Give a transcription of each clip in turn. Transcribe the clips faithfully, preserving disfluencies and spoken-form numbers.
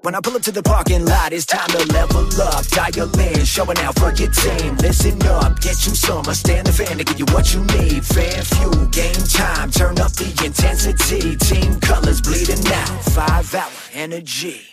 When I pull up to the parking lot, it's time to level up. Dial in, showing out for your team. Listen up, get you some. I stand the fan to give you what you need. Fan fuel, game time, turn up the intensity. Team colors bleeding out, five hour energy.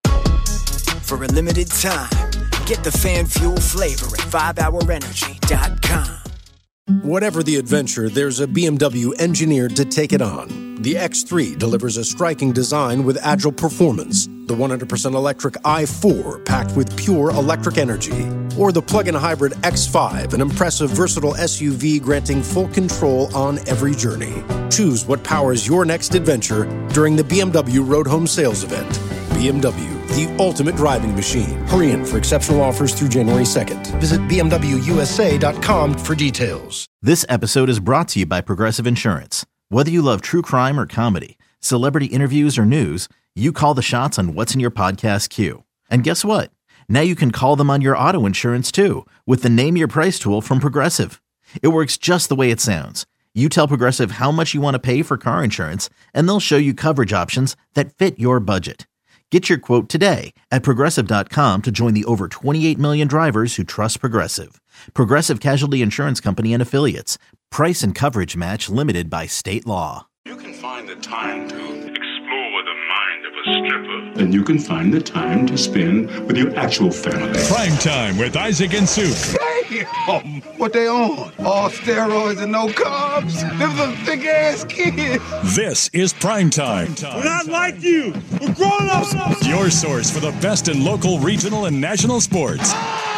For a limited time, get the fan fuel flavor at five hour energy dot com. Whatever the adventure, there's a B M W engineered to take it on. The X three delivers a striking design with agile performance. The one hundred percent electric i four, packed with pure electric energy. Or the plug-in hybrid X five, an impressive, versatile S U V granting full control on every journey. Choose what powers your next adventure during the B M W Road Home Sales Event. B M W, the ultimate driving machine. Hurry in for exceptional offers through January second. Visit B M W U S A dot com for details. This episode is brought to you by Progressive Insurance. Whether you love true crime or comedy, celebrity interviews or news, you call the shots on what's in your podcast queue. And guess what? Now you can call them on your auto insurance too with the Name Your Price tool from Progressive. It works just the way it sounds. You tell Progressive how much you want to pay for car insurance, and they'll show you coverage options that fit your budget. Get your quote today at Progressive dot com to join the over twenty-eight million drivers who trust Progressive. Progressive Casualty Insurance Company and Affiliates. Price and coverage match limited by state law. You can find the time to explore the mind of a stripper. And you can find the time to spend with your actual family. Prime Time with Isaac and Sue. Damn! What they on? All steroids and no carbs? Them some thick-ass kids. This is Prime Time. We're not like you. We're grown-ups. Your source for the best in local, regional, and national sports.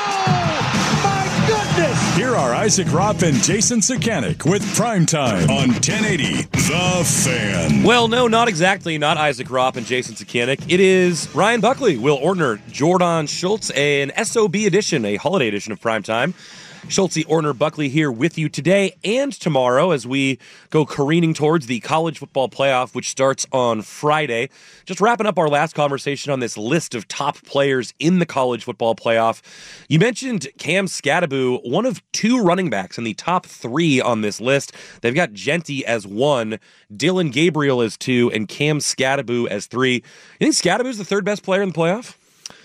Oh, my goodness! Here are Isaac Ropp and Jason Sakanik with Prime Time on ten eighty The Fan. Well, no, not exactly. Not Isaac Ropp and Jason Sakanik. It is Ryan Buckley, Will Ortner, Jordan Schultz, an S O B edition, a holiday edition of Prime Time. Schultz, Ortner, Buckley here with you today and tomorrow as we go careening towards the college football playoff, which starts on Friday. Just wrapping up our last conversation on this list of top players in the college football playoff. You mentioned Cam Skattebo, one of two running backs in the top three on this list. They've got Genty as one, Dylan Gabriel as two, and Cam Skattebo as three. You think Skattebo's the third best player in the playoff?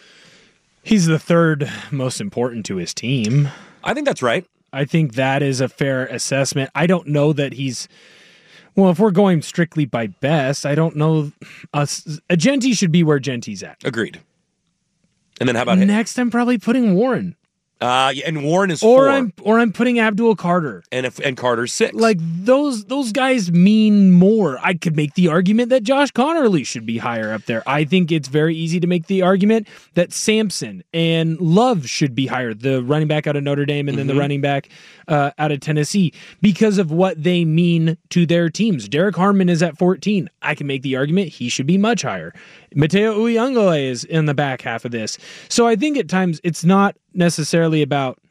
He's the third most important to his team. I think that's right. I think that is a fair assessment. I don't know that he's, well, if we're going strictly by best, I don't know. Uh, Genty should be where Genty's at. Agreed. And then how about him? Next, I'm probably putting Warren. Uh, yeah, and Warren is or four. I'm or I'm putting Abdul Carter. And if, and Carter's six. Like those those guys mean more. I could make the argument that Josh Connerly should be higher up there. I think it's very easy to make the argument that Sampson and Love should be higher. The running back out of Notre Dame and then mm-hmm. the running back uh, out of Tennessee because of what they mean to their teams. Derek Harmon is at fourteen. I can make the argument he should be much higher. Mateo Uyunglele is in the back half of this. So I think at times it's not necessarily about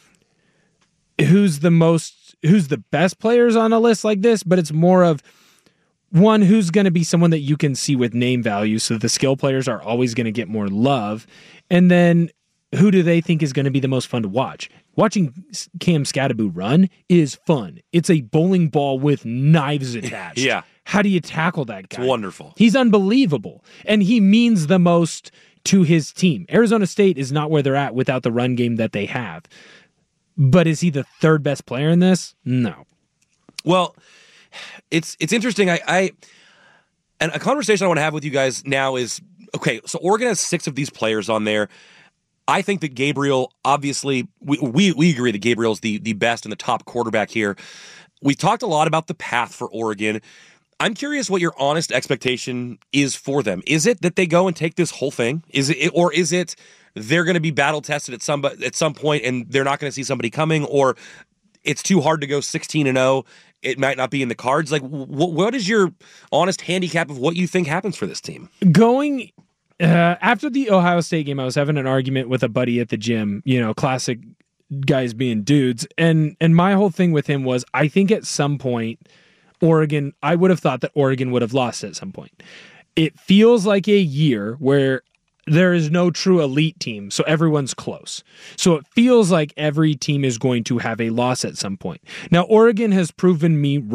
who's the most, who's the best players on a list like this, but it's more of one, who's going to be someone that you can see with name value. So the skill players are always going to get more love. And then who do they think is going to be the most fun to watch? Watching Cam Skattebo run is fun. It's a bowling ball with knives attached. Yeah. How do you tackle that guy? It's wonderful. He's unbelievable. And he means the most to his team. Arizona State is not where they're at without the run game that they have. But is he the third best player in this? No. Well, it's it's interesting. I, I and a conversation I want to have with you guys now is, okay, so Oregon has six of these players on there. I think that Gabriel, obviously, we we, we agree that Gabriel's the, the best and the top quarterback here. We talked a lot about the path for Oregon. I'm curious what your honest expectation is for them. Is it that they go and take this whole thing? Is it, or is it they're going to be battle tested at some at some point and they're not going to see somebody coming, or it's too hard to go sixteen and oh? It might not be in the cards. Like, wh- what is your honest handicap of what you think happens for this team? Going uh, after the Ohio State game, I was having an argument with a buddy at the gym. You know, classic guys being dudes, and and my whole thing with him was, I think at some point, Oregon, I would have thought that Oregon would have lost at some point. It feels like a year where there is no true elite team, so everyone's close. So it feels like every team is going to have a loss at some point. Now, Oregon has proven me wrong.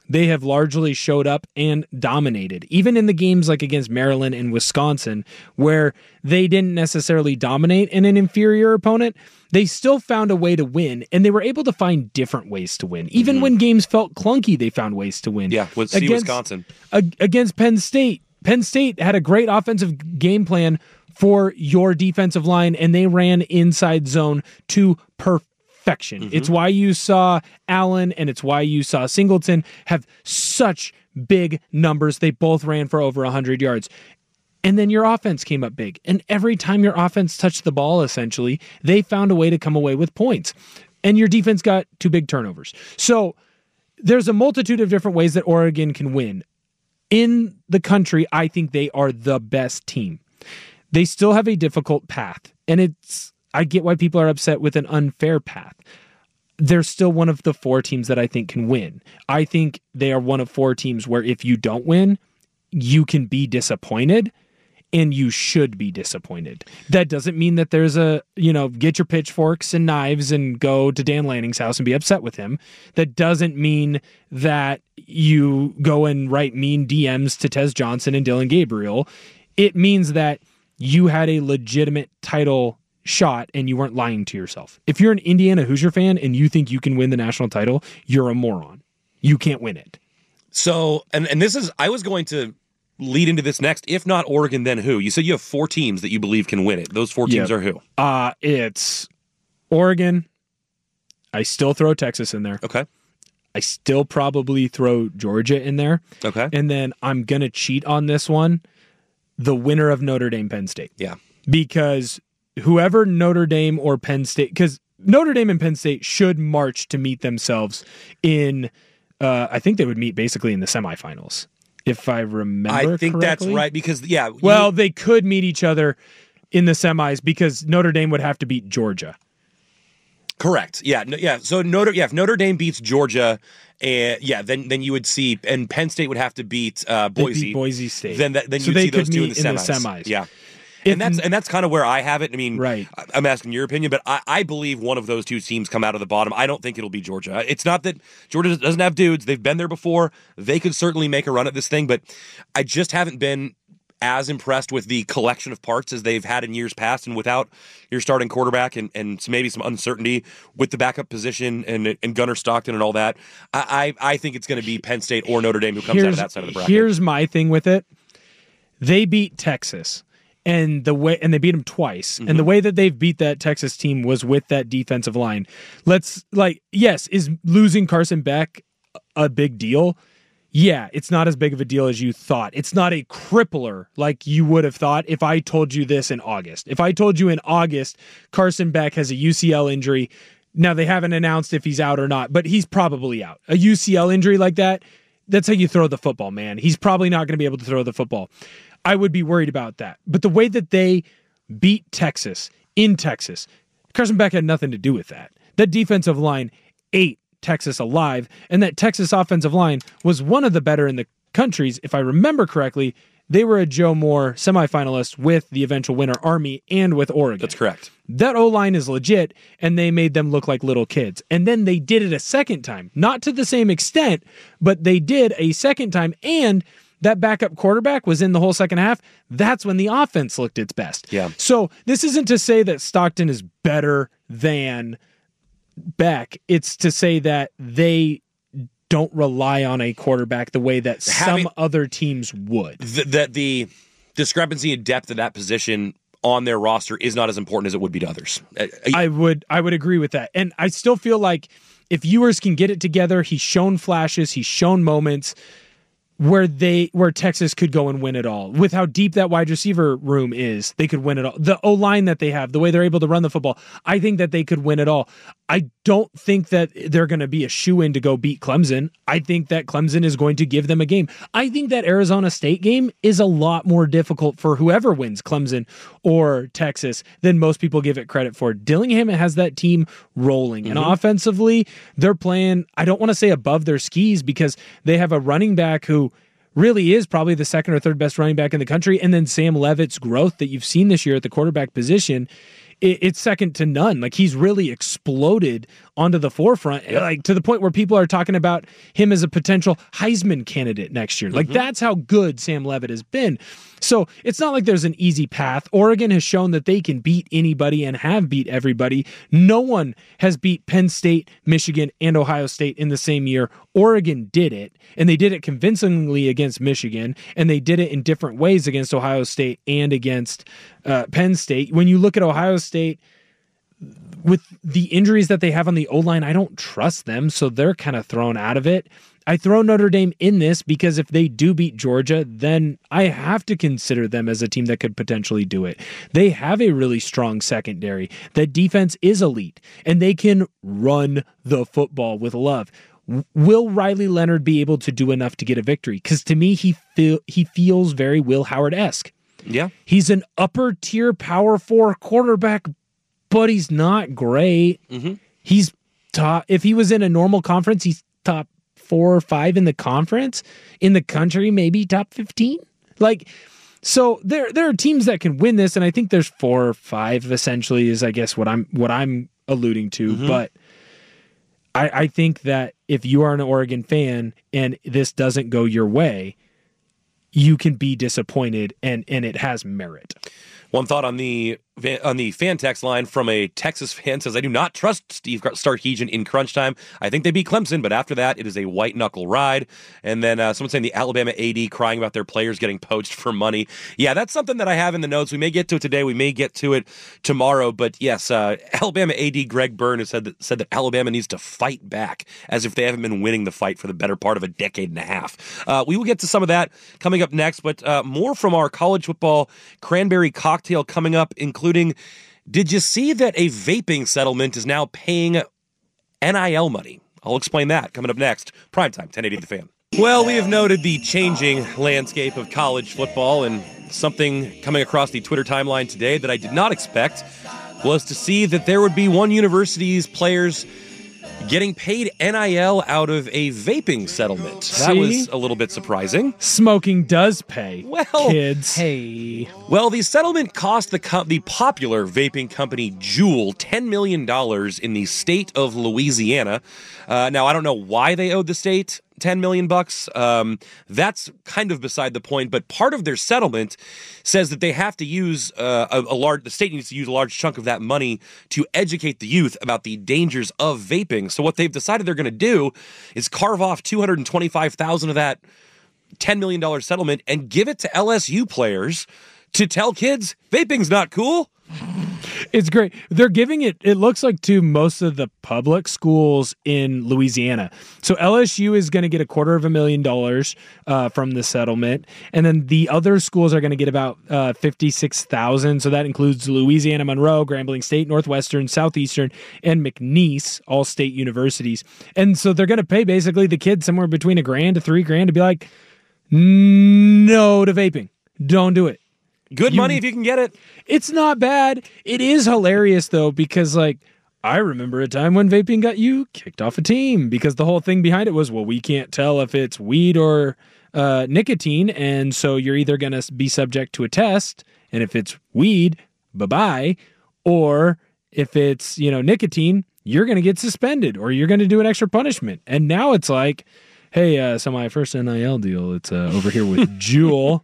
they have largely showed up and dominated. Even in the games like against Maryland and Wisconsin, where they didn't necessarily dominate in an inferior opponent, they still found a way to win, and they were able to find different ways to win. Even mm-hmm. when games felt clunky, they found ways to win. Yeah, with against, Wisconsin. Against Penn State, Penn State had a great offensive game plan for your defensive line, and they ran inside zone to perfection. Mm-hmm. It's why you saw Allen and it's why you saw Singleton have such big numbers. They both ran for over one hundred yards. And then your offense came up big. And every time your offense touched the ball, essentially, they found a way to come away with points. And your defense got two big turnovers. So there's a multitude of different ways that Oregon can win. In the country, I think they are the best team. They still have a difficult path, and it's I get why people are upset with an unfair path. They're still one of the four teams that I think can win. I think they are one of four teams where if you don't win, you can be disappointed, and you should be disappointed. That doesn't mean that there's a, you know, get your pitchforks and knives and go to Dan Lanning's house and be upset with him. That doesn't mean that you go and write mean D Ms to Tez Johnson and Dylan Gabriel. It means that you had a legitimate title shot and you weren't lying to yourself. If you're an Indiana Hoosier fan and you think you can win the national title, you're a moron. You can't win it. So, and, and this is, I was going to lead into this next. If not Oregon, then who? You said you have four teams that you believe can win it. Those four teams yep. are who? Uh, it's Oregon. I still throw Texas in there. Okay. I still probably throw Georgia in there. Okay. And then I'm going to cheat on this one. The winner of Notre Dame, Penn State. Yeah. Because whoever Notre Dame or Penn State, because Notre Dame and Penn State should march to meet themselves in, uh, I think they would meet basically in the semifinals, if I remember I think correctly. That's right, because, yeah. You, well, they could meet each other in the semis because Notre Dame would have to beat Georgia. Correct. Yeah. No, yeah. So Notre, yeah, if Notre Dame beats Georgia, uh, yeah, then then you would see, and Penn State would have to beat uh, Boise. Beat Boise State. Then that, then so you'd they see those could two meet in the in semis. the semis. Yeah. If, and that's and that's kind of where I have it. I mean, right. I'm asking your opinion, but I, I believe one of those two teams come out of the bottom. I don't think it'll be Georgia. It's not that Georgia doesn't have dudes. They've been there before. They could certainly make a run at this thing, but I just haven't been as impressed with the collection of parts as they've had in years past, and without your starting quarterback and, and maybe some uncertainty with the backup position and, and Gunnar Stockton and all that, I, I, I think it's going to be Penn State or Notre Dame who comes here's, out of that side of the bracket. Here's my thing with it. They beat Texas, and the way and they beat them twice, mm-hmm. and the way that they've beat that Texas team was with that defensive line. Let's, like, yes, is losing Carson Beck a big deal? Yeah, it's not as big of a deal as you thought. It's not a crippler like you would have thought if I told you this in August. If I told you in August Carson Beck has a U C L injury, now they haven't announced if he's out or not, but he's probably out. A U C L injury like that, that's how you throw the football, man. He's probably not going to be able to throw the football. I would be worried about that. But the way that they beat Texas in Texas, Carson Beck had nothing to do with that. That defensive line ate Texas alive, and that Texas offensive line was one of the better in the countries. If I remember correctly, they were a Joe Moore semifinalist with the eventual winner Army and with Oregon. That's correct. That O-line is legit, and they made them look like little kids. And then they did it a second time, not to the same extent, but they did a second time, and that backup quarterback was in the whole second half. That's when the offense looked its best. Yeah. So this isn't to say that Stockton is better than Beck. It's to say that they don't rely on a quarterback the way that Having, some other teams would. That the, the discrepancy in depth of that position on their roster is not as important as it would be to others. I would I would agree with that. And I still feel like if Ewers can get it together, he's shown flashes, he's shown moments where they where Texas could go and win it all. With how deep that wide receiver room is, they could win it all. The O-line that they have, the way they're able to run the football, I think that they could win it all. I don't think that they're going to be a shoe-in to go beat Clemson. I think that Clemson is going to give them a game. I think that Arizona State game is a lot more difficult for whoever wins, Clemson or Texas, than most people give it credit for. Dillingham has that team rolling. Mm-hmm. And offensively, they're playing, I don't want to say above their skis, because they have a running back who really is probably the second or third best running back in the country. And then Sam Levitt's growth that you've seen this year at the quarterback position it, it's second to none. Like he's really exploded onto the forefront, yep. like to the point where people are talking about him as a potential Heisman candidate next year. Like mm-hmm. that's how good Sam Leavitt has been. So it's not like there's an easy path. Oregon has shown that they can beat anybody and have beat everybody. No one has beat Penn State, Michigan, and Ohio State in the same year. Oregon did it, and they did it convincingly against Michigan, and they did it in different ways against Ohio State and against uh, Penn State. When you look at Ohio State, with the injuries that they have on the O-line, I don't trust them, so they're kind of thrown out of it. I throw Notre Dame in this because if they do beat Georgia, then I have to consider them as a team that could potentially do it. They have a really strong secondary. The defense is elite, and they can run the football with love. Will Riley Leonard be able to do enough to get a victory? Because to me, he feel he feels very Will Howard-esque. Yeah. He's an upper-tier Power Four quarterback, but he's not great. Mm-hmm. He's top. If he was in a normal conference, he's top four or five in the conference. In the country, maybe top fifteen. Like, so there there are teams that can win this, and I think there's four or five essentially is I guess what I'm what I'm alluding to. Mm-hmm. But I, I think that if you are an Oregon fan and this doesn't go your way, you can be disappointed, and and it has merit. One thought on the on the fan text line from a Texas fan says, I do not trust Steve Sarkisian in crunch time. I think they beat Clemson, but after that, it is a white-knuckle ride. And then uh, someone saying the Alabama A D crying about their players getting poached for money. Yeah, that's something that I have in the notes. We may get to it today. We may get to it tomorrow. But yes, uh, Alabama A D Greg Byrne has said that, said that Alabama needs to fight back as if they haven't been winning the fight for the better part of a decade and a half. Uh, we will get to some of that coming up next, but uh, more from our college football cranberry cocktail coming up, including, did you see that a vaping settlement is now paying N I L money? I'll explain that coming up next. Primetime, ten eighty The Fan. Well, we have noted the changing landscape of college football, and something coming across the Twitter timeline today that I did not expect was to see that there would be one university's players getting paid N I L out of a vaping settlement. See? That was a little bit surprising. Smoking does pay, well, kids. Hey. Well, the settlement cost the co- the popular vaping company Juul ten million dollars in the state of Louisiana. Uh, now, I don't know why they owed the state ten million bucks. Um, that's kind of beside the point, but part of their settlement says that they have to use uh, a, a large, the state needs to use a large chunk of that money to educate the youth about the dangers of vaping. So what they've decided they're going to do is carve off two hundred twenty-five thousand dollars of that ten million dollars settlement and give it to L S U players to tell kids vaping's not cool. It's great. They're giving it, it looks like, to most of the public schools in Louisiana. So L S U is going to get a quarter of a million dollars uh, from the settlement. And then the other schools are going to get about uh, fifty-six thousand dollars. So that includes Louisiana Monroe, Grambling State, Northwestern, Southeastern, and McNeese, all state universities. And so they're going to pay basically the kids somewhere between a grand to three grand to be like, no to vaping. Don't do it. Good You- money if you can get it. It's not bad. It is hilarious, though, because, like, I remember a time when vaping got you kicked off a team because the whole thing behind it was, well, we can't tell if it's weed or uh, nicotine, and so you're either going to be subject to a test, and if it's weed, bye-bye, or if it's, you know, nicotine, you're going to get suspended or you're going to do an extra punishment. And now it's like, hey, uh, so my first N I L deal, it's uh, over here with Juul.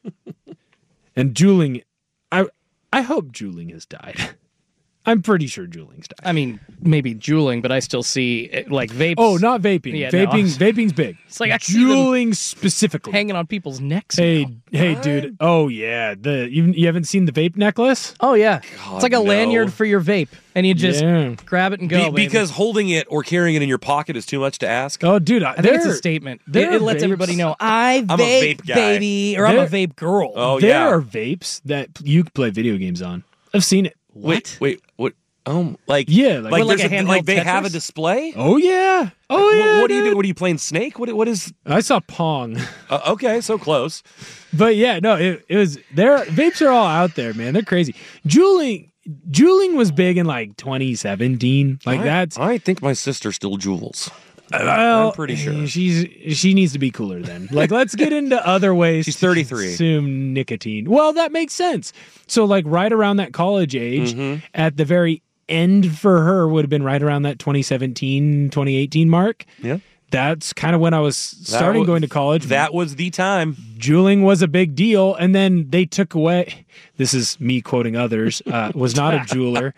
And Juuling, I I hope Juuling has died. I'm pretty sure Juuling's died. I mean, maybe Juuling, but I still see it, like vapes. Oh, not vaping. Yeah, no. vaping. Vaping's big. It's like I see them Juuling specifically. hanging on people's necks. Hey, now. hey, dude. Oh yeah, the you, you haven't seen the vape necklace? Oh yeah, God, it's like a no. lanyard for your vape, and you just Yeah. grab it and go. Be- baby. because holding it or carrying it in your pocket is too much to ask. Oh, dude, I, I think it's there- a statement. It, there it are lets vapes- everybody know I I'm a vape, vape guy. baby, or I'm a There- vape girl. Oh, there yeah. are vapes that you can play video games on. I've seen it. Wait, wait, what? Oh, like Yeah, like- like, With, like, there's a handheld like they have a Tetris? display. Oh yeah. Oh What- yeah. What, do you dude. do? What are you playing? Snake? What? What is? I saw Pong. Uh, okay, so close. But yeah, no, it, it was there. Vapes are all out there, man. They're crazy. Juuling, Juuling was big in like twenty seventeen. Like I, that's I think my sister still jewels. Well, I'm pretty sure. she's she needs to be cooler then. Like, let's get into other ways. She's to thirty-three. Consume nicotine. Well, that makes sense. So, like, right around that college age, Mhm. at the very end for her would have been right around that twenty seventeen, twenty eighteen mark. Yeah. That's kind of when I was starting wa- going to college. That was the time. Juuling was a big deal, and then they took away. This is me quoting others. Uh, was not a jeweler,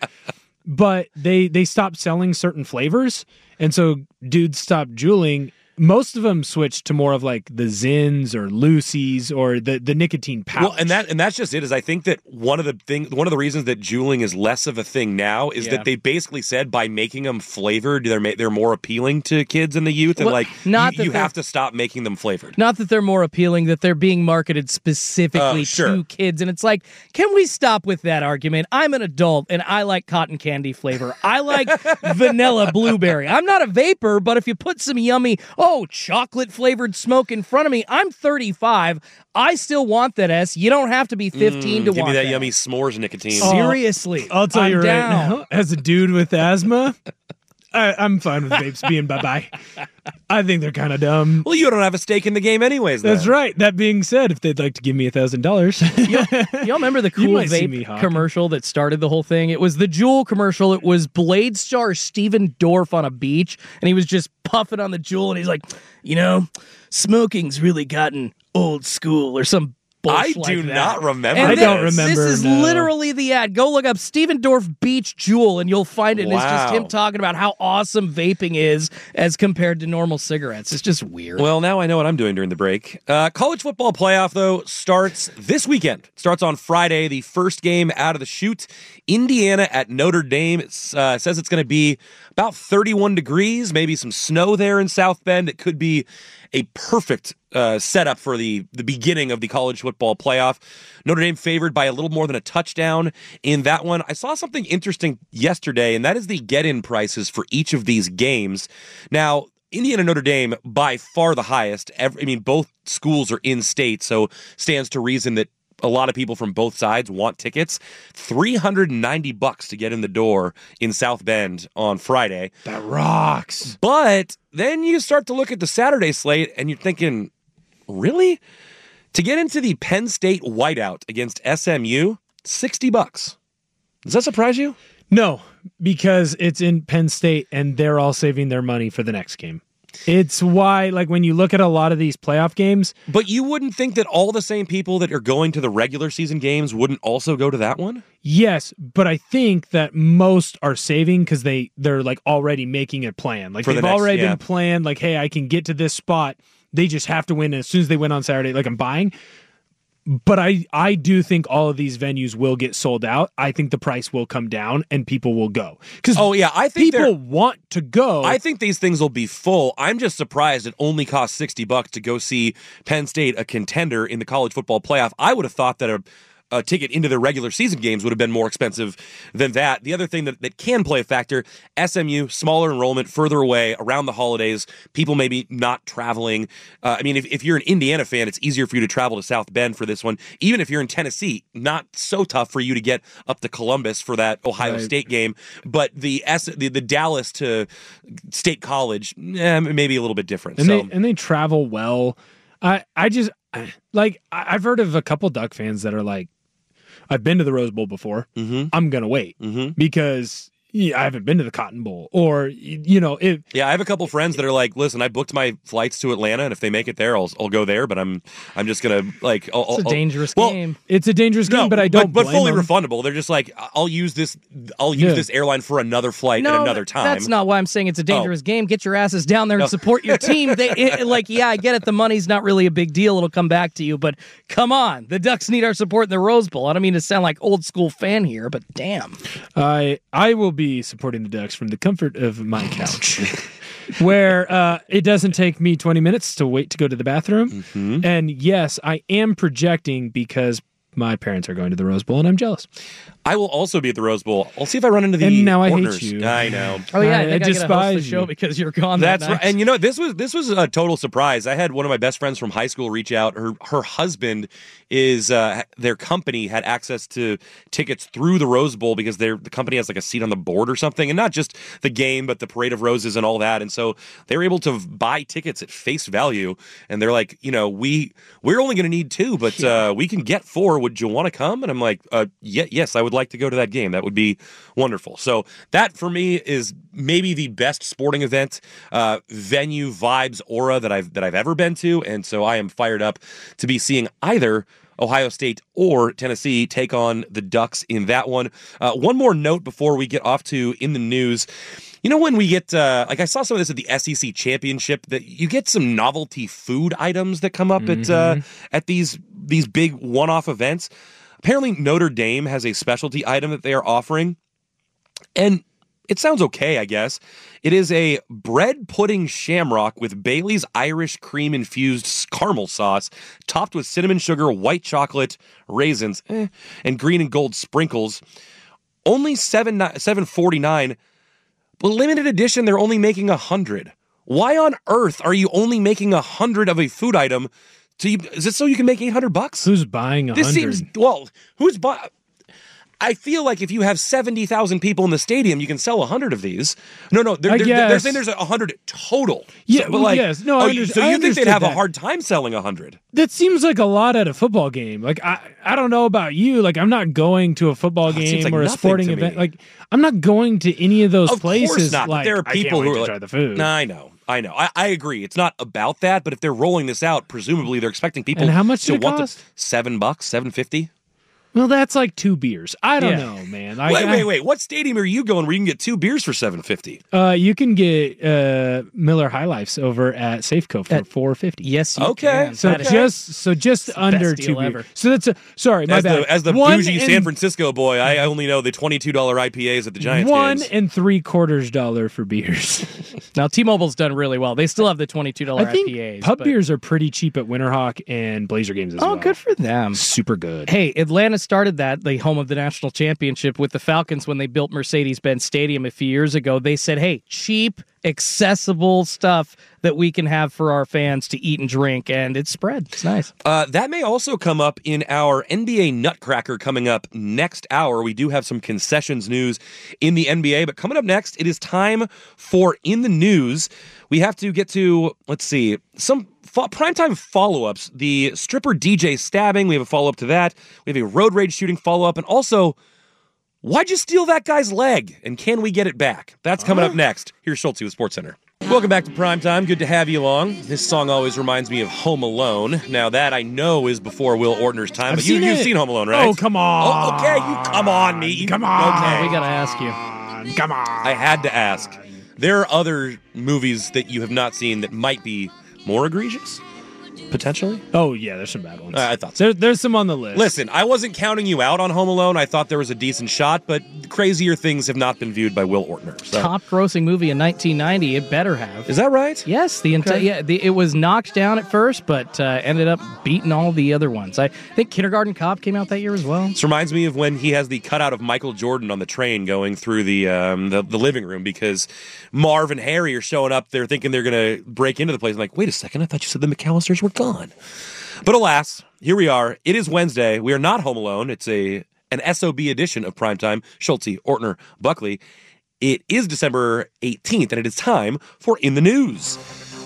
but they they stopped selling certain flavors, and so dudes stopped jeweling. Most of them switched to more of like the Zins or Lucy's or the, the nicotine pouch. Well, and that and that's just it. Is I think that one of the thing, one of the reasons that jeweling is less of a thing now is Yeah. that they basically said by making them flavored, they're ma- they're more appealing to kids and the youth, and Well, like not you, that you they're- have to stop making them flavored. Not that they're more appealing, that they're being marketed specifically Oh, sure. to kids. And it's like, can we stop with that argument? I'm an adult and I like cotton candy flavor. I like vanilla blueberry. I'm not a vapor, but if you put some yummy, oh, chocolate flavored smoke in front of me, I'm thirty-five. I still want that S. You don't have to be fifteen Mm, to give want me that that. yummy s'mores nicotine. Oh, Seriously. I'll tell I'm you right down. now, as a dude with asthma, I, I'm fine with vapes being bye-bye. I think they're kind of dumb. Well, you don't have a stake in the game anyways. Then. That's right. That being said, if they'd like to give me a thousand dollars, Y'all remember the You cool might see me vape hawking. commercial that started the whole thing? It was the Juul commercial. It was Blade star Steven Dorff on a beach, and he was just puffing on the Juul, and he's like, you know, smoking's really gotten old school or some I bullshit like do that. not remember. And I this. don't this- remember, This is no. literally the ad. Go look up Steven Dorff Beach Juul, and you'll find it. And it's just Wow. him talking about how awesome vaping is as compared to normal cigarettes. It's just weird. Well, now I know what I'm doing during the break. Uh, college football playoff, though, starts this weekend. It starts on Friday, the first game out of the chute. Indiana at Notre Dame. It uh, says it's going to be about thirty-one degrees, maybe some snow there in South Bend. It could be a perfect uh, setup for the, the beginning of the college football playoff. Notre Dame favored by a little more than a touchdown in that one. I saw something interesting yesterday, and that is the get-in prices for each of these games. Now, Indiana Notre Dame, by far the highest. Every, I mean, both schools are in state, so stands to reason that a lot of people from both sides want tickets. three hundred ninety bucks to get in the door in South Bend on Friday. that rocks. But then you start to look at the Saturday slate and you're thinking, really? To get into the Penn State whiteout against S M U, sixty bucks. Does that surprise you? No, because it's in Penn State and they're all saving their money for the next game. It's why, like, when you look at a lot of these playoff games, But you wouldn't think that all the same people that are going to the regular season games wouldn't also go to that one? yes, but I think that most are saving because they they're like already making a plan. Like For the they've next- already yeah. been planned. Like, hey, I can get to this spot. They just have to win. And as soon as they win on Saturday, like I'm buying. But I, I do think all of these venues will get sold out. I think the price will come down and people will go. Because Oh, yeah, I think people they're- want to go. I think these things will be full. I'm just surprised it only costs sixty bucks to go see Penn State, a contender in the college football playoff. I would have thought that a, a ticket into the regular season games would have been more expensive than that. The other thing that, that can play a factor, S M U, smaller enrollment, further away, around the holidays, people maybe not traveling. Uh, I mean, if, if you're an Indiana fan, it's easier for you to travel to South Bend for this one. Even if you're in Tennessee, not so tough for you to get up to Columbus for that Ohio Right. State game. But the, S, the the Dallas to State College, eh, maybe a little bit different. and so they and they travel well. I I just like I- I've heard of a couple Duck fans that are like, I've been to the Rose Bowl before. Mhm. I'm gonna wait Mhm. because yeah, I haven't been to the Cotton Bowl, or you know, if yeah, I have a couple friends that are like, listen, I booked my flights to Atlanta, and if they make it there, I'll I'll go there. But I'm I'm just gonna like, I'll, It's a I'll- dangerous well, game. it's a dangerous game, No, but I don't. but, blame fully them. refundable. They're just like, I'll use this. I'll use Yeah. this airline for another flight at another time. That's not why I'm saying it's a dangerous game. Get your asses down there and No. support your team. They it, like, yeah, I get it. The money's not really a big deal. It'll come back to you. But come on, the Ducks need our support in the Rose Bowl. I don't mean to sound like old school fan here, but damn. I I will be supporting the Ducks from the comfort of my couch, where uh, it doesn't take me twenty minutes to wait to go to the bathroom. Mm-hmm. And yes, I am projecting because my parents are going to the Rose Bowl, and I'm jealous. I will also be at the Rose Bowl. I'll see if I run into the And now I hate Ortners. you. I know. Oh yeah, I, I think I, I despise gotta host the show you. because you're gone. That's that right. night. And you know, this was this was a total surprise. I had one of my best friends from high school reach out. Her her husband is uh, their company had access to tickets through the Rose Bowl because their the company has like a seat on the board or something, and not just the game, but the Parade of Roses and all that. And so they were able to buy tickets at face value. And they're like, you know, we we're only going to need two, but yeah. uh, we can get four. Would you want to come? And I'm like, uh, yeah, yes, I would like to go to that game. That would be wonderful. So that for me is maybe the best sporting event, uh, venue, vibes, aura that I've that I've ever been to, and so I am fired up to be seeing either Ohio State or Tennessee take on the Ducks in that one. Uh, one more note before we get off to in the news. You know, when we get, uh, like I saw some of this at the S E C Championship, that you get some novelty food items that come up mm-hmm. at uh, at these these big one-off events. Apparently, Notre Dame has a specialty item that they are offering, and it sounds okay, I guess. It is a bread pudding shamrock with Bailey's Irish cream-infused caramel sauce, topped with cinnamon sugar, white chocolate, raisins, eh, and green and gold sprinkles. Only seven forty-nine, but limited edition, they're only making one hundred. Why on earth are you only making one hundred of a food item? So you, is it so you can make eight hundred bucks? Who's buying one hundred? This seems, well, who's buying? I feel like if you have seventy thousand people in the stadium, you can sell one hundred of these. No, no, they're, they're, they're saying there's one hundred total. Yeah, so, but like, yes. No, oh, I you, under- so I you think they'd have that. a hard time selling one hundred? That seems like a lot at a football game. Like, I, I don't know about you. Like, I'm not going to a football Oh, it seems game like or a nothing sporting to event. me. Like, I'm not going to any of those Of places. course not. Like, but there are I can't people wait who to are try like, the food. Nah, I know. I know. I, I agree. It's not about that, but if they're rolling this out, presumably they're expecting people And how much to did it want cost? to seven bucks, seven fifty. Well, that's like two beers. I don't Yeah. know, man. I, Wait, I- wait, wait. What stadium are you going where you can get two beers for seven fifty? Uh, you can get uh, Miller High Lifes over at Safeco for At- four fifty. Yes, you Okay. can. So That is- just so just the under best two deal beers. ever. So that's a sorry, my As bad. the as the One bougie and- San Francisco boy, I only know the twenty-two dollars I P As at the Giants one games. and three quarters dollar for beers. now T-Mobile's done really well. They still have the twenty-two dollars I think I P As. pub but- beers are pretty cheap at Winterhawk and Blazer games as Oh, well. good for them. Super good. Hey, Atlanta started that, the home of the national championship, with the Falcons when they built Mercedes-Benz Stadium a few years ago. They said, hey, cheap, accessible stuff that we can have for our fans to eat and drink, and it's spread. It's nice. Uh, that may also come up in our N B A Nutcracker coming up next hour. We do have some concessions news in the N B A, but coming up next, it is time for In the News. We have to get to, let's see, some fo- primetime follow-ups. The stripper D J stabbing, we have a follow-up to that. We have a road rage shooting follow-up, and also, why'd you steal that guy's leg? And can we get it back? That's coming up next. Here's Schulte with SportsCenter. Welcome back to Primetime. Good to have you along. This song always reminds me of Home Alone. Now, that I know is before Will Ortner's time, I've but you, seen you've it. seen Home Alone, right? Oh, come on. Oh, okay, you come on, me. You- Come on. Okay. We got to ask you. Come on. I had to ask. There are other movies that you have not seen that might be more egregious, potentially. Oh, yeah, there's some bad ones. Uh, I thought so. There, there's some on the list. Listen, I wasn't counting you out on Home Alone. I thought there was a decent shot, but crazier things have not been viewed by Will Ortner. So. Top grossing movie in nineteen ninety. It better have. Is that right? Yes, the entire Okay. yeah, the, it was knocked down at first, but uh, ended up beating all the other ones. I think Kindergarten Cop came out that year as well. This reminds me of when he has the cutout of Michael Jordan on the train going through the um, the, the living room because Marv and Harry are showing up. They're thinking they're going to break into the place. I'm like, wait a second, I thought you said the McAllisters were gone. But alas, here we are. It is Wednesday. We are not home alone. It's a an S O B edition of Primetime. Schulte, Ortner, Buckley. It is December eighteenth, and it is time for In the News.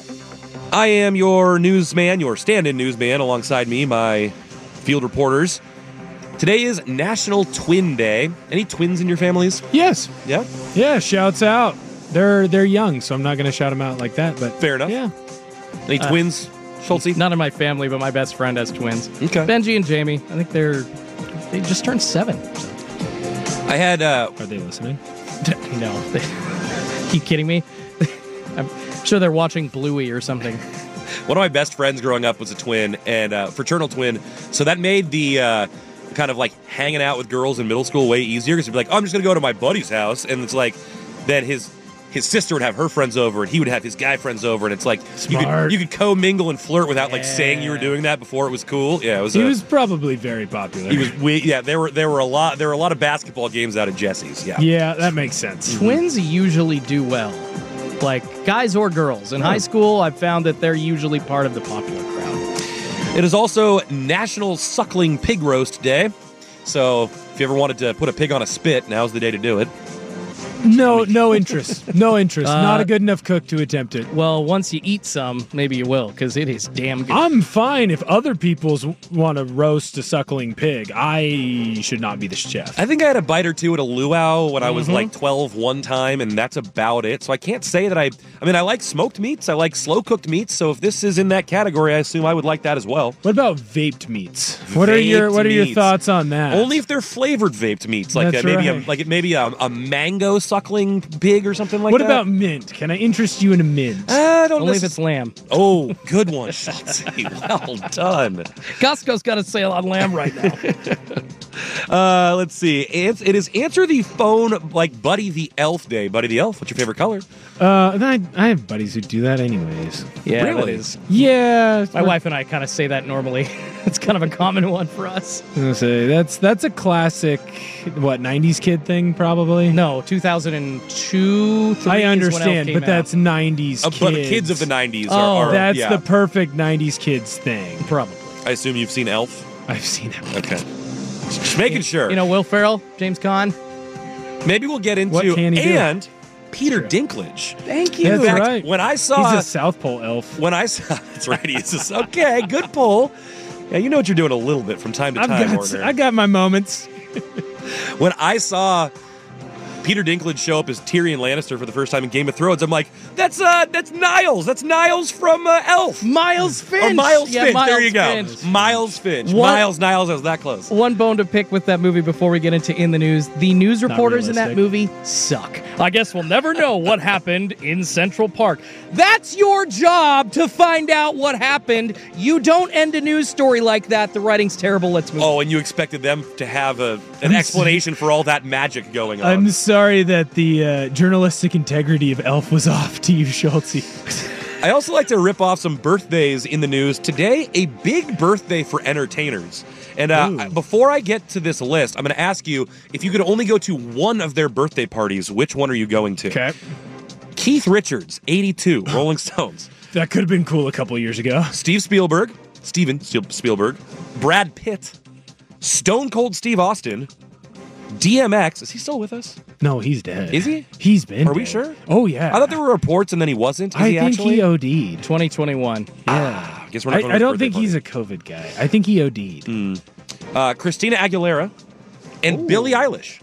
I am your newsman, your stand-in newsman, alongside me, my field reporters. Today is National Twin Day. Any twins in your families? Yes. Yeah? Yeah, shouts out. They're they're young, so I'm not going to shout them out like that, but Fair enough. yeah. Any Uh, twins, Schulte? None of my family, but my best friend has twins. Okay. Benji and Jamie. I think they're they just turned seven. So. I had... Uh, Are they listening? No. You kidding me? I'm sure they're watching Bluey or something. One of my best friends growing up was a twin, and uh, fraternal twin. So that made the uh, kind of like hanging out with girls in middle school way easier because you'd be like, oh, I'm just going to go to my buddy's house. And it's like, then his his sister would have her friends over, and he would have his guy friends over, and it's like you Smart. could you could co-mingle and flirt without like Yeah. saying you were doing that before it was cool. Yeah, it was. He a, was probably very popular. He was. We, yeah, there were there were a lot there were a lot of basketball games out at Jesse's. Yeah. Yeah, that makes sense. Twins usually do well, like guys or girls. In high school, I've found that they're usually part of the popular crowd. It is also National Suckling Pig Roast Day, so if you ever wanted to put a pig on a spit, now's the day to do it. No, no interest. No interest. Uh, Not a good enough cook to attempt it. Well, once you eat some, maybe you will, because it is damn good. I'm fine if other people's want to roast a suckling pig. I should not be the chef. I think I had a bite or two at a luau when I was Mhm. like twelve one time, and that's about it. So I can't say that I. I mean, I like smoked meats. I like slow cooked meats. So if this is in that category, I assume I would like that as well. What about vaped meats? What are your Vaped What are your meats. thoughts on that? Only if they're flavored vaped meats, like That's uh, maybe a, right. like it maybe a, a mango suckling pig or something like what that. about mint? Can I interest you in a mint? I don't Only necess- if it's lamb. Oh, good one, Schultzy. Well done. Costco's got a sale on lamb right now. Uh, let's see. It's, it is Answer the Phone like Buddy the Elf Day. Buddy the Elf, what's your favorite color? Uh, and I, I have buddies who do that anyways. Yeah, Really? that is. Yeah, My wife and I kind of say that normally. It's kind of a common one for us. I was gonna say that's that's a classic, what nineties kid thing probably. No, two thousand two. three I is when Elf understand, came but that's out. nineties Uh, kids. but the kids of the nineties Oh, are, are That's yeah. the perfect nineties kids thing. probably. I assume you've seen Elf. I've seen it. Okay. Just making sure. You know, Will Ferrell, James Caan. Maybe we'll get into What can he do? and Peter Dinklage. Thank you. In That's fact, right. when I saw He's a South Pole elf. when I saw that's right, he's just okay, good pull. Yeah, you know what you're doing a little bit from time to I've time, got Warner. I got my moments. When I saw Peter Dinklage show up as Tyrion Lannister for the first time in Game of Thrones, I'm like, that's uh, that's Niles. That's Niles from uh, Elf. Miles Finch. Or Miles Yeah, Finch. Miles there you go. Finch. Miles Finch. What- Miles Niles. I was that close. One bone to pick with that movie before we get into In the News. The news reporters in that realistic. movie suck. I guess we'll never know what happened in Central Park. That's your job to find out what happened. You don't end a news story like that. The writing's terrible. Let's move on. Oh, and you expected them to have a an explanation for all that magic going on. I'm sorry that the uh, journalistic integrity of Elf was off to you, Schultze. I also like to rip off some birthdays in the news. Today, a big birthday for entertainers. And uh, Ooh. before I get to this list, I'm going to ask you, if you could only go to one of their birthday parties, which one are you going to? Okay. Keith Richards, eighty-two, Rolling Stones. That could have been cool a couple years ago. Steve Spielberg, Steven Spielberg, Brad Pitt, Stone Cold Steve Austin, D M X. Is he still with us? No, he's dead. Is he? He's been Are we dead. sure? Oh, yeah. I thought there were reports and then he wasn't. Is I he think actually? he OD'd. twenty twenty-one. Yeah. I guess we're not I, going I to don't his think birthday he's a COVID guy. I think he OD'd. Uh, Christina Aguilera and Billie Eilish.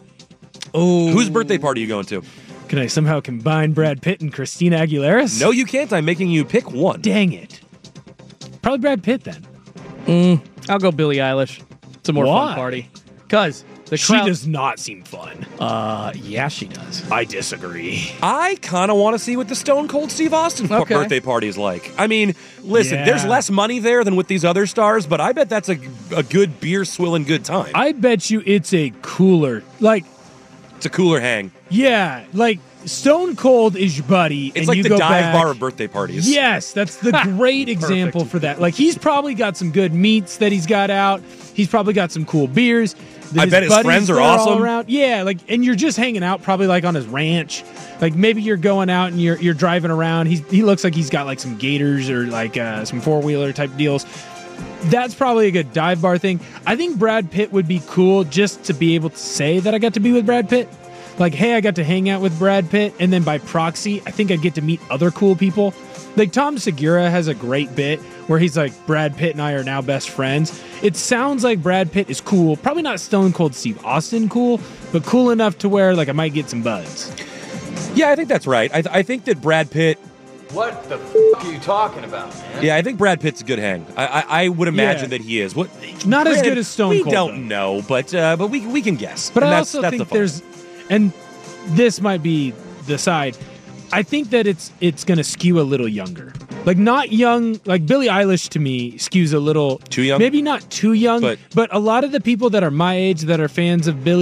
Oh. Whose birthday party are you going to? Can I somehow combine Brad Pitt and Christina Aguilera's? No, you can't. I'm making you pick one. Dang it. Probably Brad Pitt then. Mm, I'll go Billie Eilish. It's a more Why? fun party. Because the She crowd... does not seem fun. Uh, yeah, she does. I disagree. I kind of want to see what the Stone Cold Steve Austin p- Okay. birthday party is like. I mean, listen, Yeah. there's less money there than with these other stars, but I bet that's a, a good beer swilling good time. I bet you it's a cooler. Like, It's a cooler hang. yeah, like Stone Cold is your buddy. It's and like you the go dive back. bar of birthday parties. Yes, that's the great example for that. Like, he's probably got some good meats that he's got out. He's probably got some cool beers. I bet his buddies friends are that all awesome. around. Yeah, like, and you're just hanging out probably like on his ranch. Like, maybe you're going out and you're you're driving around. He's he looks like he's got like some gators or like uh, some four wheeler type deals. That's probably a good dive bar thing. I think Brad Pitt would be cool just to be able to say that I got to be with Brad Pitt. Like, hey, I got to hang out with Brad Pitt, and then by proxy, I think I'd get to meet other cool people. Like, Tom Segura has a great bit where he's like, Brad Pitt and I are now best friends. It sounds like Brad Pitt is cool. Probably not Stone Cold Steve Austin cool, but cool enough to where, like, I might get some buds. Yeah, I think that's right. I, th- I think that Brad Pitt. What the f- are you talking about, man? Yeah, I think Brad Pitt's a good hang. I I, I would imagine Yeah. that he is. What? Not as granted, good as Stone we Cold, don't though. know, but uh, but we we can guess. But And I that's, also that's think the fun. there's, and this might be the side. I think that it's it's going to skew a little younger, like not young. Like Billie Eilish to me skews a little Too young? Maybe not too young, But- but, a lot of the people that are my age that are fans of Billie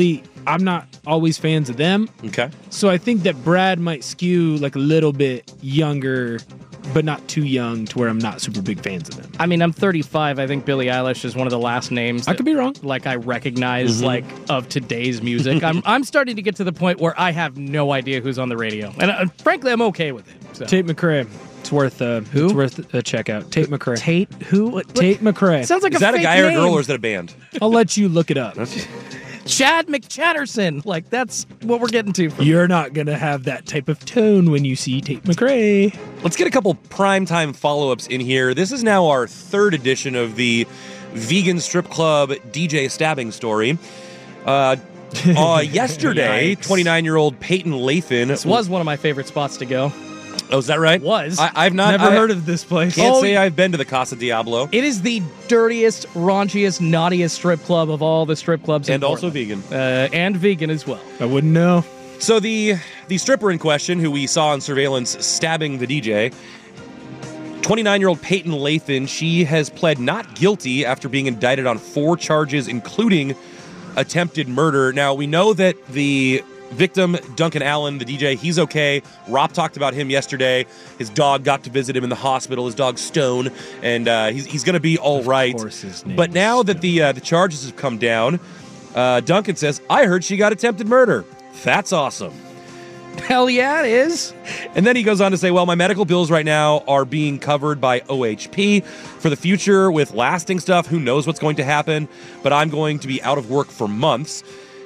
I'm not always fans of them. Okay. So I think that Brad might skew like a little bit younger, but not too young to where I'm not super big fans of them. I mean, I'm thirty-five. I think Billie Eilish is one of the last names. I could be wrong. Like I recognize, Mhm. like of today's music. I'm I'm starting to get to the point where I have no idea who's on the radio, and uh, frankly, I'm okay with it. So. Tate McRae. It's worth uh, Who? It's worth a check out. Tate McRae. Tate who? What? Tate McRae. Sounds like is a that a fake guy or a name. girl, or is that a band? I'll let you look it up. Chad McChatterson. Like that's what we're getting to. From You're not gonna have that type of tone when you see Tate McRae. Let's get a couple primetime follow-ups in here. This is now our third edition of the vegan strip club D J stabbing story. Uh, uh, yesterday, twenty-nine-year-old Peyton Lathan. This was one of my favorite spots to go. Oh, is that right? Was. I, I've not Never I, heard of this place. Can't Oh, say I've been to the Casa Diablo. It is the dirtiest, raunchiest, naughtiest strip club of all the strip clubs in And also Portland. vegan. Uh, and vegan as well. I wouldn't know. So the the stripper in question, who we saw on surveillance stabbing the D J, twenty-nine-year-old Peyton Lathan, she has pled not guilty after being indicted on four charges, including attempted murder. Now, we know that the victim, Duncan Allen, the D J, he's okay. Rob talked about him yesterday. His dog got to visit him in the hospital, his dog Stone, and uh, he's, he's going to be all right. Of course his name But is now that the uh, the charges have come down, uh, Duncan says, I heard she got attempted murder. That's awesome. Hell yeah, it is. And then he goes on to say, well, my medical bills right now are being covered by O H P. For the future, with lasting stuff, who knows what's going to happen, but I'm going to be out of work for months.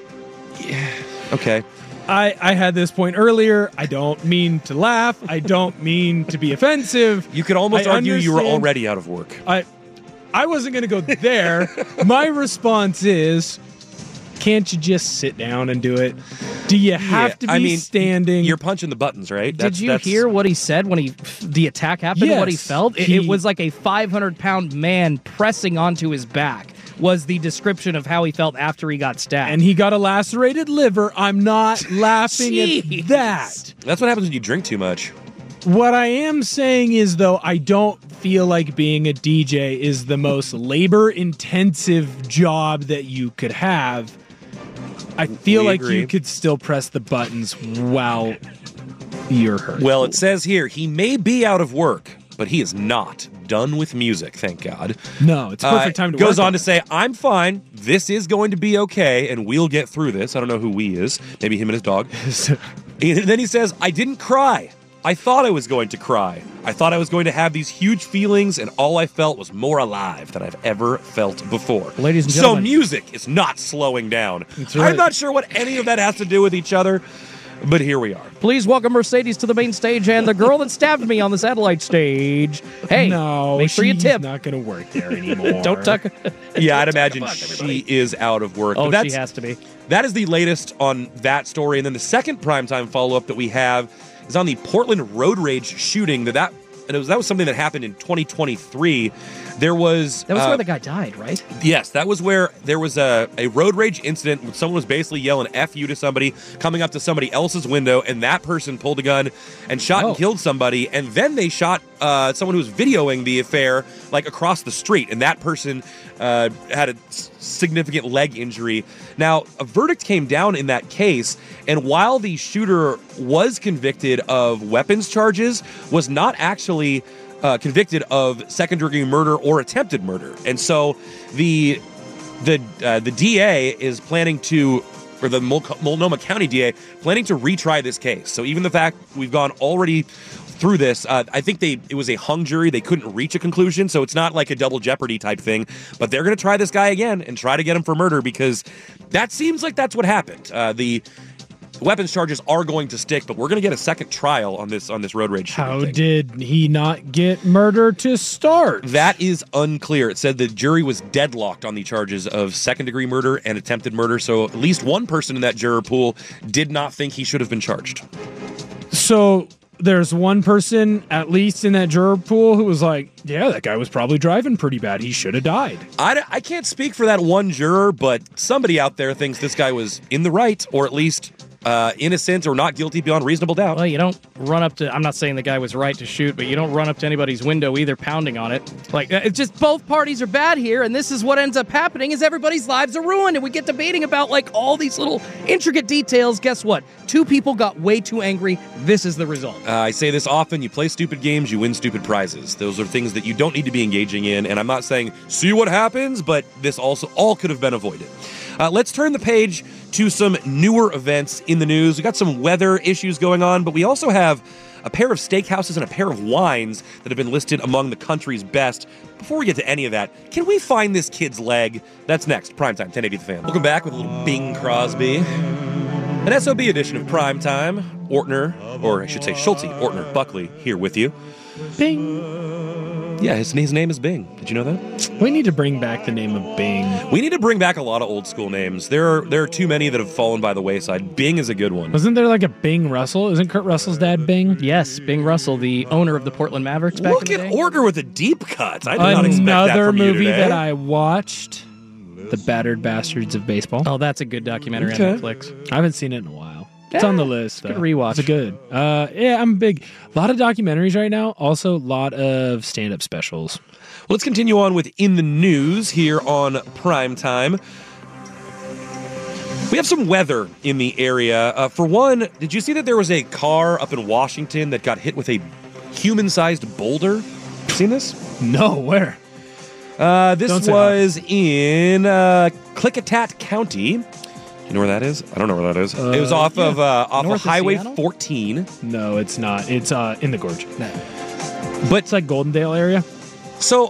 Yeah, okay. I, I had this point earlier. I don't mean to laugh. I don't mean to be offensive. You could almost I argue you were understand- already out of work. I I wasn't going to go there. My response is, can't you just sit down and do it? Do you have Yeah, to be I mean, standing? You're punching the buttons, right? Did That's- you that's- hear what he said when he the attack happened? Yes, what he felt? It, he- it was like a five hundred pound man pressing onto his back. Was the description of how he felt after he got stabbed. and he got a lacerated liver. I'm not laughing Jeez. at that. That's what happens when you drink too much. What I am saying is, though, I don't feel like being a D J is the most labor-intensive job that you could have. I feel We like agree. you could still press the buttons while you're hurt. Well, it says here, he may be out of work, but he is not done with music, thank God. No, it's a perfect Uh, time to goes work on to say, I'm fine. This is going to be okay, and we'll get through this. I don't know who we is. Maybe him and his dog. And then he says, I didn't cry. I thought I was going to cry. I thought I was going to have these huge feelings, and all I felt was more alive than I've ever felt before. Ladies and so gentlemen. music is not slowing down. right. I'm not sure what any of that has to do with each other, but here we are. Please welcome Mercedes to the main stage and the girl that stabbed me on the satellite stage. Hey, no, make sure you she's tip. not going to work there anymore. Don't tuck. Yeah, I'd imagine she is out of work. Oh, But that's, she has to be. That is the latest on that story. And then the second primetime follow-up that we have is on the Portland road rage shooting. That that, and it was, that was something that happened in twenty twenty-three. There was... That was uh, where the guy died, right? Yes, that was where there was a, a road rage incident where someone was basically yelling F you to somebody, coming up to somebody else's window, and that person pulled a gun and shot Oh. and killed somebody, and then they shot uh, someone who was videoing the affair, like, across the street, and that person uh, had a s- significant leg injury. Now, a verdict came down in that case, and while the shooter was convicted of weapons charges, was not actually... Uh, convicted of second-degree murder or attempted murder, and so the the uh, the D A is planning to, or the Mul- Multnomah County D A planning to retry this case. So even the fact we've gone already through this, uh, I think they it was a hung jury. They couldn't reach a conclusion, so it's not like a double jeopardy type thing. But they're going to try this guy again and try to get him for murder because that seems like that's what happened. Uh, the weapons charges are going to stick, but we're going to get a second trial on this on this road rage shooting How thing. did he not get murder to start? That is unclear. It said the jury was deadlocked on the charges of second-degree murder and attempted murder, so at least one person in that juror pool did not think he should have been charged. So there's one person, at least in that juror pool, who was like, yeah, that guy was probably driving pretty bad. He should have died. I, I can't speak for that one juror, but somebody out there thinks this guy was in the right, or at least uh, innocent or not guilty beyond reasonable doubt. Well, you don't run up to, I'm not saying the guy was right to shoot, but you don't run up to anybody's window either pounding on it. Like, it's just both parties are bad here, and this is what ends up happening is everybody's lives are ruined, and we get debating about, like, all these little intricate details. Guess what? Two people got way too angry. This is the result. Uh, I say this often, you play stupid games, you win stupid prizes. Those are things that you don't need to be engaging in, and I'm not saying, see what happens, but this also all could have been avoided. Uh, let's turn the page to some newer events in the news. We got some weather issues going on, but we also have a pair of steakhouses and a pair of wines that have been listed among the country's best. Before we get to any of that, can we find this kid's leg? That's next. Primetime, ten eighty The Fan. Welcome back with a little Bing Crosby. An S O B edition of Primetime. Ortner, or I should say Schulte, Ortner, Buckley, here with you. Bing. Yeah, his, his name is Bing. Did you know that? We need to bring back the name of Bing. We need to bring back a lot of old school names. There are there are too many that have fallen by the wayside. Bing is a good one. Wasn't there like a Bing Russell? Isn't Kurt Russell's dad Bing? Yes, Bing Russell, the owner of the Portland Mavericks back Look in the at day. Order with a deep cut. I did not expect that Another from you movie today. that I watched, The Battered Bastards of Baseball. Oh, that's a good documentary Okay. on Netflix. I havened seen it in a while. It's Yeah, on the list. good though. rewatch. It's good. Uh, yeah, I'm big. A lot of documentaries right now. Also, a lot of stand-up specials. Well, let's continue on with In the News here on Primetime. We have some weather in the area. Uh, for one, did you see that there was a car up in Washington that got hit with a human-sized boulder? Seen this? No, where? Uh, this Don't say was in uh, Klickitat County. You know where that is? I don't know where that is. Uh, it was off yeah. of uh, off North of of Highway Seattle? fourteen. No, it's not. It's uh, in the gorge. But it's like Goldendale area. So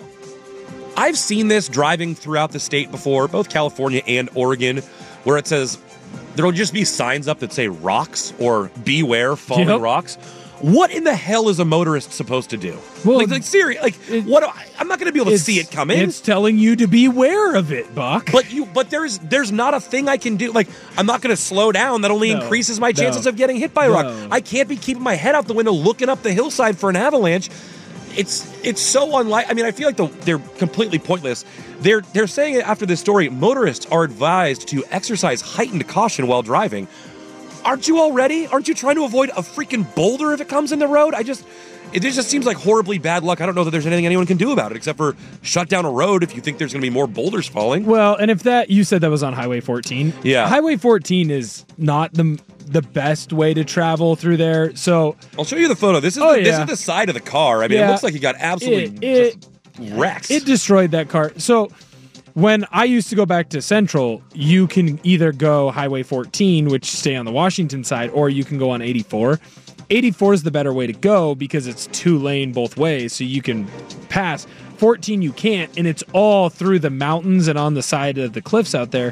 I've seen this driving throughout the state before, both California and Oregon, where it says there'll just be signs up that say rocks or beware falling Yep. rocks. What in the hell is a motorist supposed to do? Well, like, like serious, like what? Do I, I'm not going to be able to It's- see it coming. It's telling you to beware of it, Buck. But you, but there's there's not a thing I can do. Like I'm not going to slow down. That only No, increases my chances no, of getting hit by a rock. no. I can't be keeping my head out the window looking up the hillside for an avalanche. It's it's so unlike. I mean, I feel like the, they're completely pointless. They're they're saying after this story, motorists are advised to exercise heightened caution while driving. Aren't you already? Aren't you trying to avoid a freaking boulder if it comes in the road? I just, it just seems like horribly bad luck. I don't know that there's anything anyone can do about it except for shut down a road if you think there's going to be more boulders falling. Well, and if that, you said that was on Highway fourteen. Yeah. Highway fourteen is not the the best way to travel through there. So I'll show you the photo. This is Oh, the, this yeah. is the side of the car. I mean, it Yeah. looks like he got absolutely It- it- just wrecked. it destroyed that car. So when I used to go back to Central, you can either go Highway fourteen, which stay on the Washington side, or you can go on eighty-four. eighty-four is the better way to go because it's two lane both ways, so you can pass. fourteen you can't, and it's all through the mountains and on the side of the cliffs out there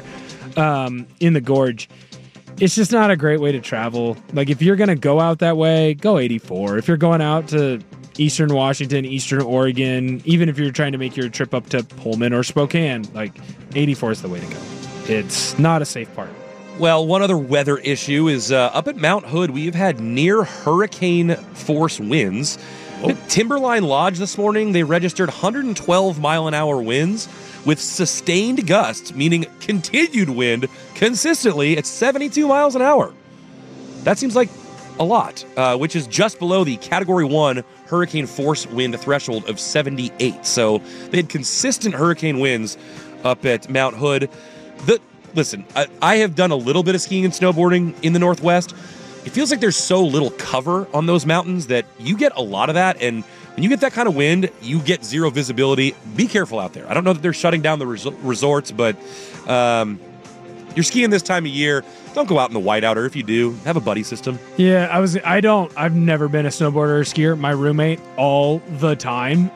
um, in the gorge. It's just not a great way to travel. Like if you're gonna go out that way, go eighty-four. If you're going out to Eastern Washington, Eastern Oregon, even if you're trying to make your trip up to Pullman or Spokane, like eighty-four is the way to go. It's not a safe part. Well, one other weather issue is uh, up at Mount Hood, we've had near hurricane force winds. At Timberline Lodge this morning, they registered one hundred twelve mile an hour winds with sustained gusts, meaning continued wind consistently at seventy-two miles an hour. That seems like a lot, uh, which is just below the Category one hurricane force wind threshold of seventy-eight. So they had consistent hurricane winds up at Mount Hood. The Listen, I, I have done a little bit of skiing and snowboarding in the Northwest. It feels like there's so little cover on those mountains that you get a lot of that. And when you get that kind of wind, you get zero visibility. Be careful out there. I don't know that they're shutting down the res- resorts, but um, you're skiing this time of year. Don't go out in the whiteout, or if you do, have a buddy system. Yeah, I was. I don't. I've never been a snowboarder or skier. My roommate, all the time,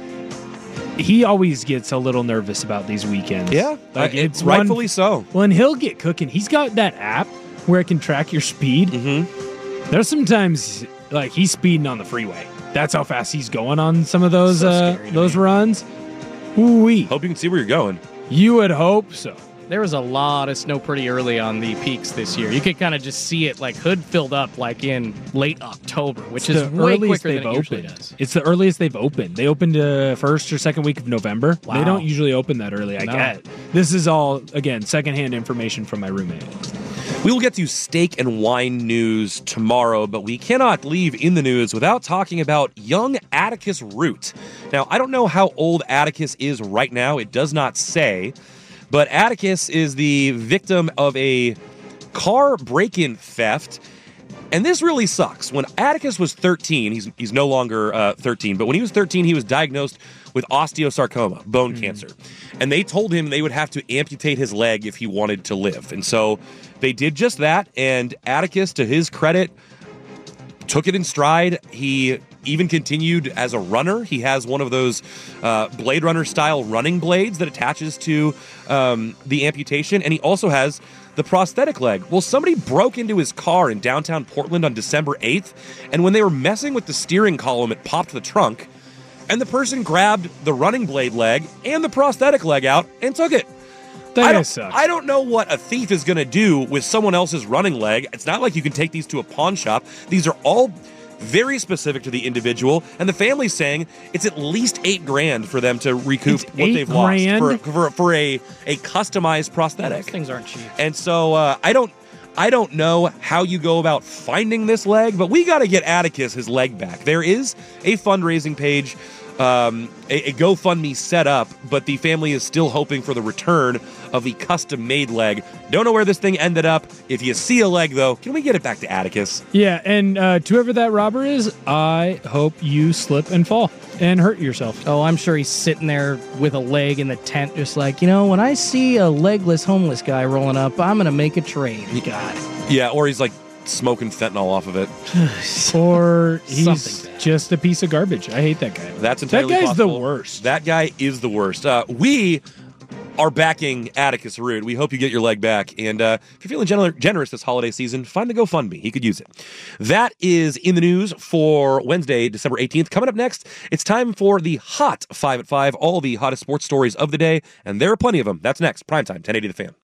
he always gets a little nervous about these weekends. Yeah, like uh, it's rightfully one, so. Well, and he'll get cooking. He's got that app where it can track your speed. Mm-hmm. There's sometimes like he's speeding on the freeway. That's how fast he's going on some of those So uh, scary to those me. runs. Ooh-wee. Hope you can see where you're going. You would hope so. There was a lot of snow pretty early on the peaks this year. You could kind of just see it, like Hood filled up like in late October, which It's is the way earliest quicker than they've it usually opened. does. It's the earliest they've opened. They opened uh, first or second week of November. Wow. They don't usually open that early. I No. get. This is all again secondhand information from my roommate. We will get to steak and wine news tomorrow, but we cannot leave in the news without talking about young Atticus Root. Now, I don't know how old Atticus is right now. It does not say, but Atticus is the victim of a car break-in theft. And this really sucks. When Atticus was thirteen, he's he's no longer uh, thirteen, but when he was thirteen, he was diagnosed with osteosarcoma, bone mm. cancer. And they told him they would have to amputate his leg if he wanted to live. And so they did just that, and Atticus, to his credit, took it in stride. He even continued as a runner. He has one of those uh, Blade Runner-style running blades that attaches to um, the amputation, and he also has the prosthetic leg. Well, somebody broke into his car in downtown Portland on December eighth, and when they were messing with the steering column, it popped the trunk, and the person grabbed the running blade leg and the prosthetic leg out and took it. That I don't, sucks. I don't know what a thief is going to do with someone else's running leg. It's not like you can take these to a pawn shop. These are all very specific to the individual, and the family's saying it's at least eight grand for them to recoup it's what they've grand? lost for, for, for a, a customized prosthetic. Those things aren't cheap. And so uh, I don't I don't know how you go about finding this leg, but we got to get Atticus his leg back. There is a fundraising page, um, a, a GoFundMe set up, but the family is still hoping for the return of the custom-made leg. Don't know where this thing ended up. If you see a leg, though, can we get it back to Atticus? Yeah, and uh, to whoever that robber is, I hope you slip and fall and hurt yourself. Oh, I'm sure he's sitting there with a leg in the tent, just like, you know, when I see a legless homeless guy rolling up, I'm going to make a trade. God. Yeah, or he's like smoking fentanyl off of it. Or he's just a piece of garbage. I hate that guy. That's entirely That guy's possible. the worst. That guy is the worst. Uh, we are backing Atticus Root. We hope you get your leg back. And uh, if you're feeling gener- generous this holiday season, find the GoFundMe. He could use it. That is in the news for Wednesday, December eighteenth. Coming up next, it's time for the Hot five at five, all the hottest sports stories of the day. And there are plenty of them. That's next. Primetime, ten eighty The Fan.